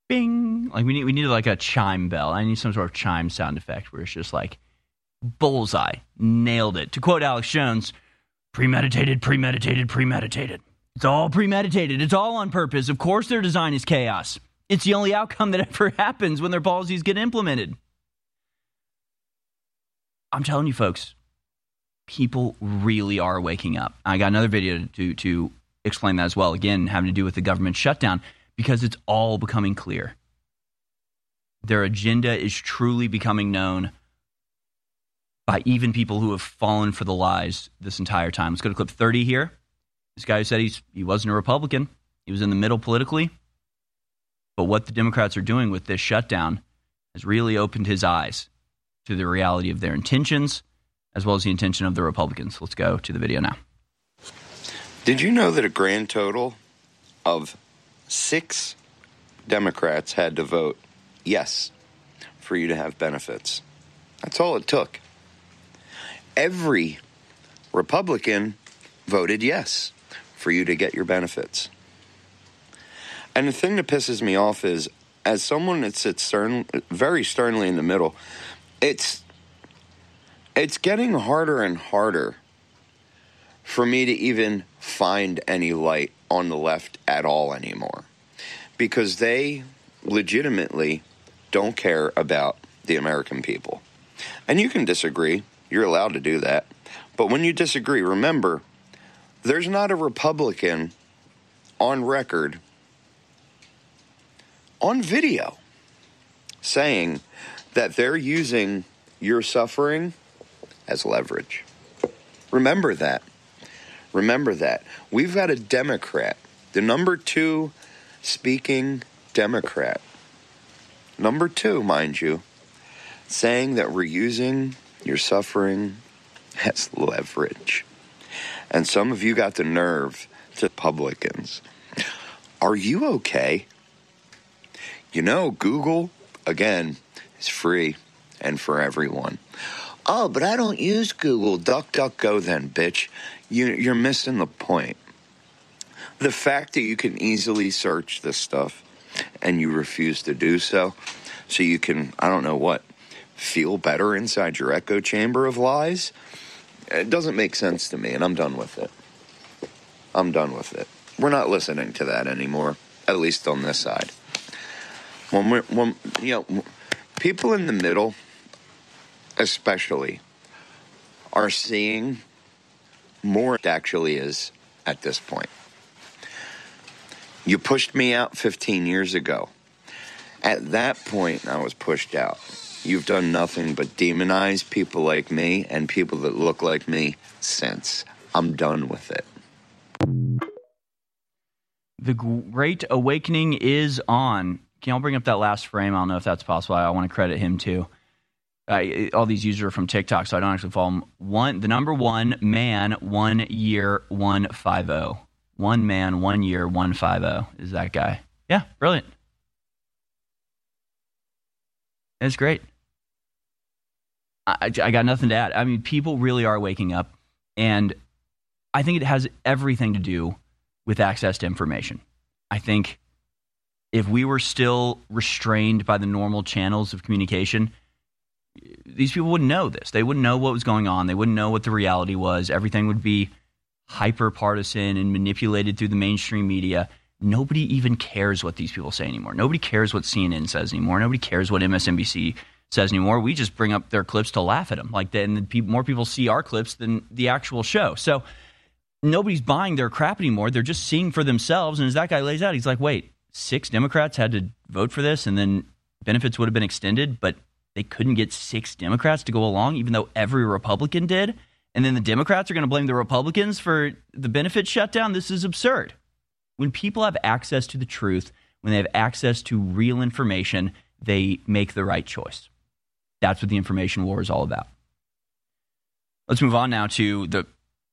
bing. Like we need we need like a chime bell. I need some sort of chime sound effect where it's just like bullseye, nailed it. To quote Alex Jones, premeditated, premeditated, premeditated. It's all premeditated. It's all on purpose. Of course their design is chaos. It's the only outcome that ever happens when their policies get implemented. I'm telling you, folks, people really are waking up. I got another video to, to explain that as well, again, having to do with the government shutdown, because it's all becoming clear. Their agenda is truly becoming known by even people who have fallen for the lies this entire time. Let's go to clip thirty here. This guy who said he's, he wasn't a Republican. He was in the middle politically. But what the Democrats are doing with this shutdown has really opened his eyes to the reality of their intentions, as well as the intention of the Republicans. Let's go to the video now. Did you know that a grand total of six Democrats had to vote yes for you to have benefits? That's all it took. Every Republican voted yes for you to get your benefits. And the thing that pisses me off is, as someone that sits stern, very sternly in the middle, it's it's getting harder and harder for me to even find any light on the left at all anymore, because they legitimately don't care about the American people. And you can disagree. You're allowed to do that. But when you disagree, remember, there's not a Republican on record, on video, saying that they're using your suffering as leverage. Remember that. Remember that. We've got a Democrat, the number two speaking Democrat, number two, mind you, saying that we're using your suffering as leverage. And some of you got the nerve to Republicans. Are you okay? You know, Google, again, is free and for everyone. Oh, but I don't use Google. Duck, duck, go then, bitch. You, you're missing the point. The fact that you can easily search this stuff and you refuse to do so, so you can, I don't know what, feel better inside your echo chamber of lies, it doesn't make sense to me, and I'm done with it. I'm done with it. We're not listening to that anymore, at least on this side. When we're, when, you know, people in the middle, especially, are seeing more than it actually is at this point. You pushed me out fifteen years ago. At that point, I was pushed out. You've done nothing but demonize people like me and people that look like me since. I'm done with it. The Great Awakening is on. Can y'all bring up that last frame? I don't know if that's possible. I want to credit him too. Uh, all these users are from TikTok, so I don't actually follow them. One, the number one man, one year, one five zero. One man, one year, one five zero is that guy. Yeah, brilliant. It's great. I, I got nothing to add. I mean, people really are waking up, and I think it has everything to do with access to information. I think if we were still restrained by the normal channels of communication, these people wouldn't know this. They wouldn't know what was going on. They wouldn't know what the reality was. Everything would be hyper-partisan and manipulated through the mainstream media. Nobody even cares what these people say anymore. Nobody cares what C N N says anymore. Nobody cares what M S N B C says anymore. We just bring up their clips to laugh at them. Like, then the people, more people see our clips than the actual show. So nobody's buying their crap anymore. They're just seeing for themselves. And as that guy lays out, he's like, wait, six Democrats had to vote for this, and then benefits would have been extended, but they couldn't get six Democrats to go along, even though every Republican did. And then the Democrats are going to blame the Republicans for the benefit shutdown. This is absurd. When people have access to the truth, when they have access to real information, they make the right choice. That's what the information war is all about. Let's move on now to the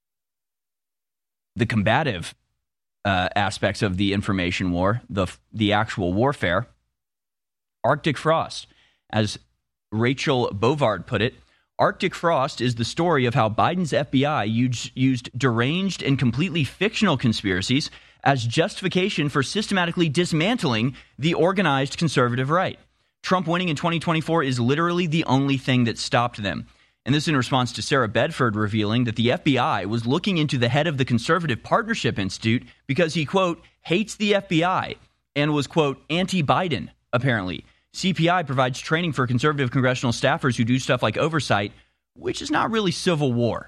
the combative uh, aspects of the information war, the the actual warfare. Arctic frost, as Rachel Bovard put it, Arctic Frost is the story of how Biden's F B I used, used deranged and completely fictional conspiracies as justification for systematically dismantling the organized conservative right. Trump winning in twenty twenty-four is literally the only thing that stopped them. And this in response to Sarah Bedford revealing that the F B I was looking into the head of the Conservative Partnership Institute because he, quote, hates the F B I and was, quote, anti-Biden, apparently. C P I provides training for conservative congressional staffers who do stuff like oversight, which is not really civil war.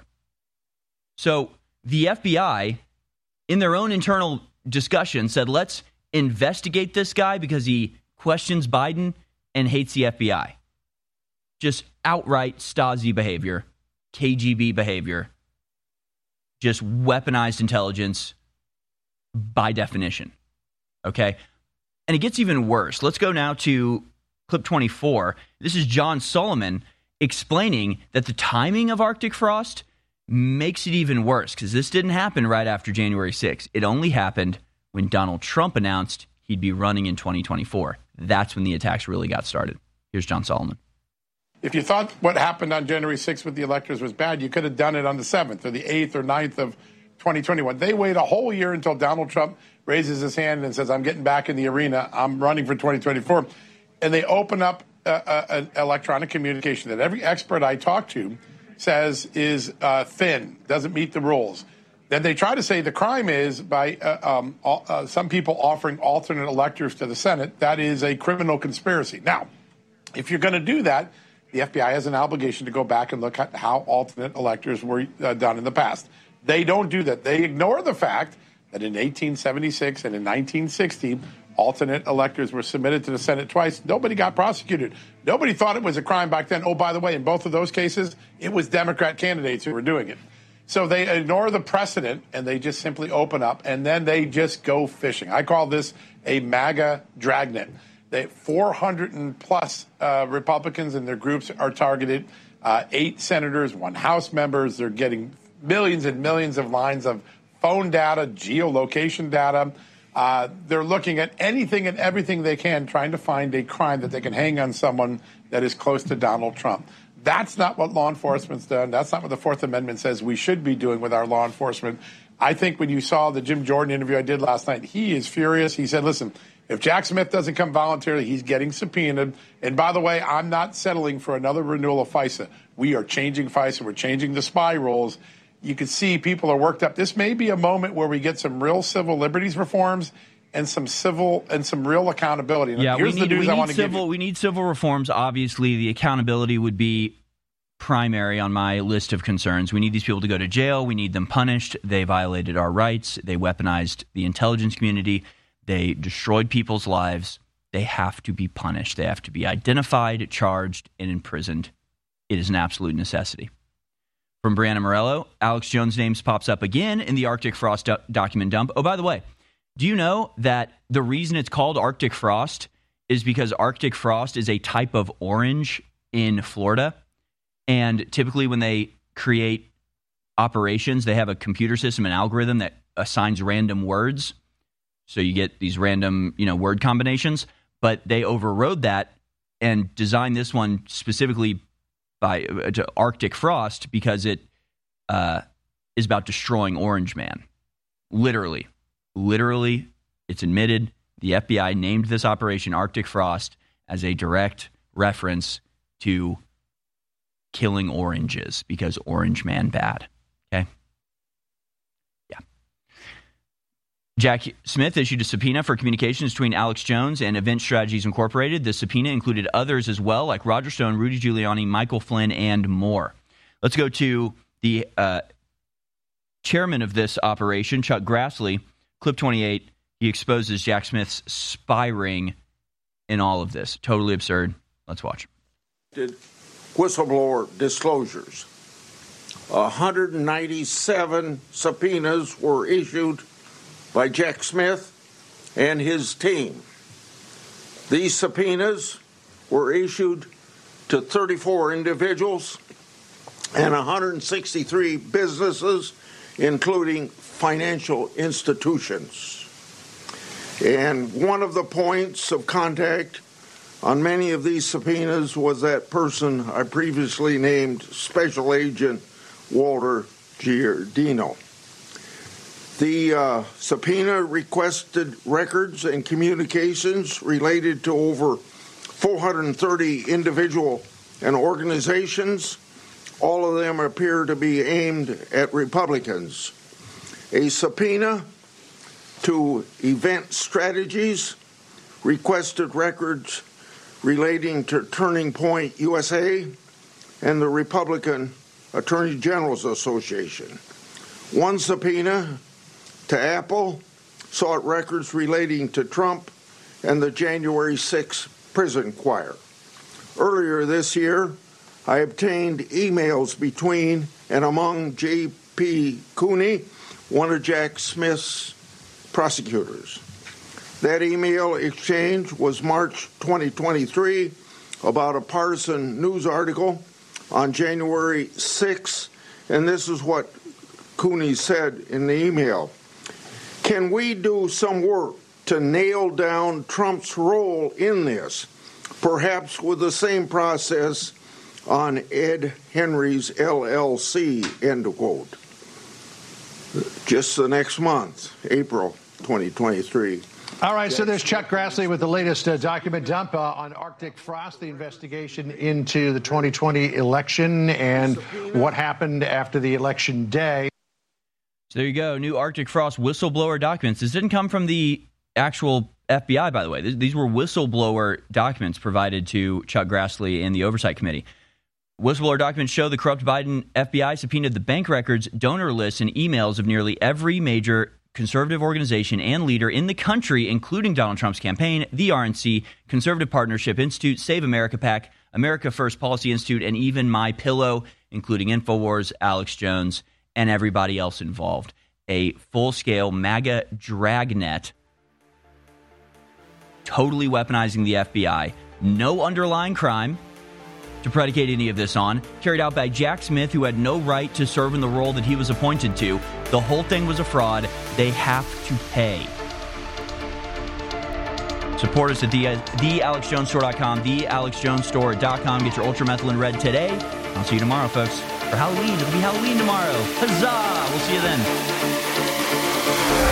So the F B I, in their own internal discussion, said, let's investigate this guy because he questions Biden and hates the F B I. Just outright Stasi behavior, K G B behavior, just weaponized intelligence by definition. Okay? And it gets even worse. Let's go now to clip twenty-four. This is John Solomon explaining that the timing of Arctic Frost makes it even worse because this didn't happen right after January sixth. It only happened when Donald Trump announced he'd be running in twenty twenty-four. That's when the attacks really got started. Here's John Solomon. If you thought what happened on January sixth with the electors was bad, you could have done it on the seventh or the eighth or ninth of twenty twenty-one. They wait a whole year until Donald Trump raises his hand and says, I'm getting back in the arena. I'm running for twenty twenty-four. And they open up an electronic communication that every expert I talk to says is uh, thin, doesn't meet the rules. Then they try to say the crime is by uh, um, uh, some people offering alternate electors to the Senate. That is a criminal conspiracy. Now, if you're going to do that, the F B I has an obligation to go back and look at how alternate electors were uh, done in the past. They don't do that. They ignore the fact that in eighteen seventy-six and in nineteen sixty, alternate electors were submitted to the Senate twice. Nobody got prosecuted. Nobody thought it was a crime back then. Oh, by the way, in both of those cases, it was Democrat candidates who were doing it. So they ignore the precedent, and they just simply open up, and then they just go fishing. I call this a MAGA dragnet. They, four hundred plus uh, Republicans and their groups are targeted, uh, eight senators, one House members. They're getting millions and millions of lines of phone data, geolocation data. Uh, they're looking at anything and everything they can, trying to find a crime that they can hang on someone that is close to Donald Trump. That's not what law enforcement's done. That's not what the Fourth Amendment says we should be doing with our law enforcement. I think when you saw the Jim Jordan interview I did last night, he is furious. He said, listen, if Jack Smith doesn't come voluntarily, he's getting subpoenaed. And by the way, I'm not settling for another renewal of FISA. We are changing FISA. We're changing the spy rules. You can see people are worked up. This may be a moment where we get some real civil liberties reforms and some civil and some real accountability. And yeah, here's we need, the news we I need want to give civil. you. We need civil reforms. Obviously, the accountability would be primary on my list of concerns. We need these people to go to jail. We need them punished. They violated our rights. They weaponized the intelligence community. They destroyed people's lives. They have to be punished. They have to be identified, charged, and imprisoned. It is an absolute necessity. From Brianna Morello, Alex Jones' name pops up again in the Arctic Frost do- document dump. Oh, by the way, do you know that the reason it's called Arctic Frost is because Arctic Frost is a type of orange in Florida? And typically when they create operations, they have a computer system, an algorithm that assigns random words. So you get these random, you know, word combinations. But they overrode that and designed this one specifically by uh, to Arctic Frost because it uh, is about destroying Orange Man. Literally. Literally, it's admitted. The F B I named this operation Arctic Frost as a direct reference to killing oranges because Orange Man bad. Okay? Yeah. Jack Smith issued a subpoena for communications between Alex Jones and Event Strategies Incorporated. The subpoena included others as well, like Roger Stone, Rudy Giuliani, Michael Flynn, and more. Let's go to the uh, chairman of this operation, Chuck Grassley. Clip twenty-eight, he exposes Jack Smith's spy ring in all of this. Totally absurd. Let's watch. Did whistleblower disclosures. one hundred ninety-seven subpoenas were issued by Jack Smith and his team. These subpoenas were issued to thirty-four individuals and one hundred sixty-three businesses, including financial institutions. And one of the points of contact on many of these subpoenas was that person I previously named Special Agent Walter Giardino. The uh, subpoena requested records and communications related to over four hundred thirty individual and organizations. All of them appear to be aimed at Republicans. A subpoena to Event Strategies requested records relating to Turning Point U S A and the Republican Attorney General's Association. One subpoena to Apple sought records relating to Trump and the January sixth prison choir. Earlier this year, I obtained emails between and among J P Cooney, one of Jack Smith's prosecutors. That email exchange was March twenty twenty-three about a partisan news article on January sixth, and this is what Cooney said in the email. Can we do some work to nail down Trump's role in this, perhaps with the same process on Ed Henry's L L C, end quote. Just the next month, April twenty twenty-three. All right, so there's Chuck Grassley with the latest uh, document dump uh, on Arctic Frost, the investigation into the twenty twenty election and what happened after the election day. So there you go, new Arctic Frost whistleblower documents. This didn't come from the actual F B I, by the way. These were whistleblower documents provided to Chuck Grassley and the Oversight Committee. Whistleblower documents show the corrupt Biden F B I subpoenaed the bank records, donor lists, and emails of nearly every major conservative organization and leader in the country, including Donald Trump's campaign, the R N C, Conservative Partnership Institute, Save America PAC, America First Policy Institute, and even MyPillow, including InfoWars, Alex Jones, and everybody else involved. A full-scale MAGA dragnet totally weaponizing the F B I. No underlying crime to predicate any of this on, carried out by Jack Smith, who had no right to serve in the role that he was appointed to. The whole thing was a fraud. They have to pay. Support us at the alex jones store dot com, the alex jones store dot com. Get your Ultramethylene Red today. I'll see you tomorrow, folks. For Halloween, it'll be Halloween tomorrow. Huzzah! We'll see you then.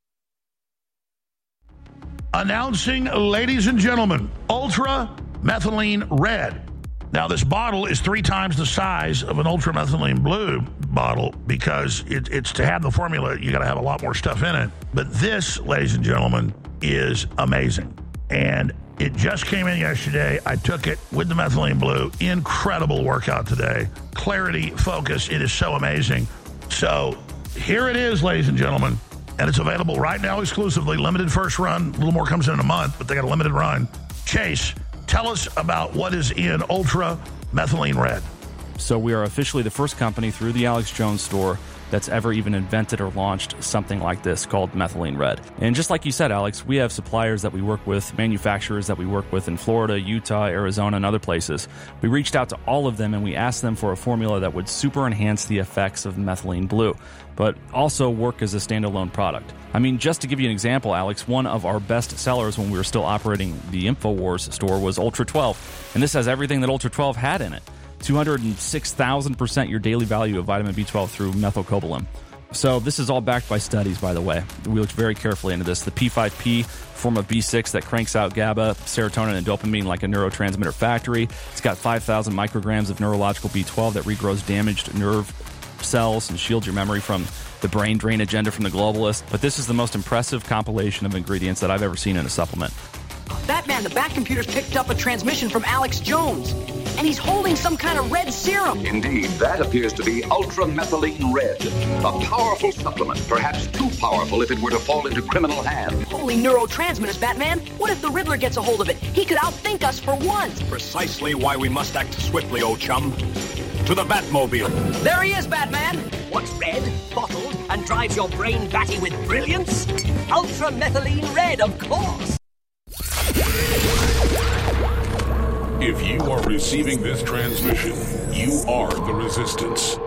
Announcing, ladies and gentlemen, Ultra Methylene Red. Now, this bottle is three times the size of an Ultra Methylene Blue bottle because it, it's to have the formula, you got to have a lot more stuff in it. But this, ladies and gentlemen, is amazing. And it just came in yesterday. I took it with the Methylene Blue. Incredible workout today. Clarity, focus. It is so amazing. So here it is, ladies and gentlemen. And it's available right now exclusively. Limited first run. A little more comes in in a month, but they got a limited run. Chase, tell us about what is in Ultra Methylene Red. So we are officially the first company through the Alex Jones store that's ever even invented or launched something like this called Methylene Red. And just like you said, Alex, we have suppliers that we work with, manufacturers that we work with in Florida, Utah, Arizona, and other places. We reached out to all of them and we asked them for a formula that would super enhance the effects of methylene blue, but also work as a standalone product. I mean, just to give you an example, Alex, one of our best sellers when we were still operating the InfoWars store was Ultra twelve, and this has everything that Ultra twelve had in it. two hundred six thousand percent your daily value of vitamin B twelve through methylcobalamin. So this is all backed by studies, by the way. We looked very carefully into this. The P five P, form of B six that cranks out GABA, serotonin, and dopamine like a neurotransmitter factory. It's got five thousand micrograms of neurological B twelve that regrows damaged nerve cells and shields your memory from the brain drain agenda from the globalists. But this is the most impressive compilation of ingredients that I've ever seen in a supplement. Batman, the Bat Computer's picked up a transmission from Alex Jones, and he's holding some kind of red serum. Indeed, that appears to be Ultramethylene Red, a powerful supplement, perhaps too powerful if it were to fall into criminal hands. Holy neurotransmitters, Batman. What if the Riddler gets a hold of it? He could outthink us for once. Precisely why we must act swiftly, old chum. To the Batmobile. There he is, Batman. What's red, bottled, and drives your brain batty with brilliance? Ultramethylene Red, of course. If you are receiving this transmission, you are the resistance.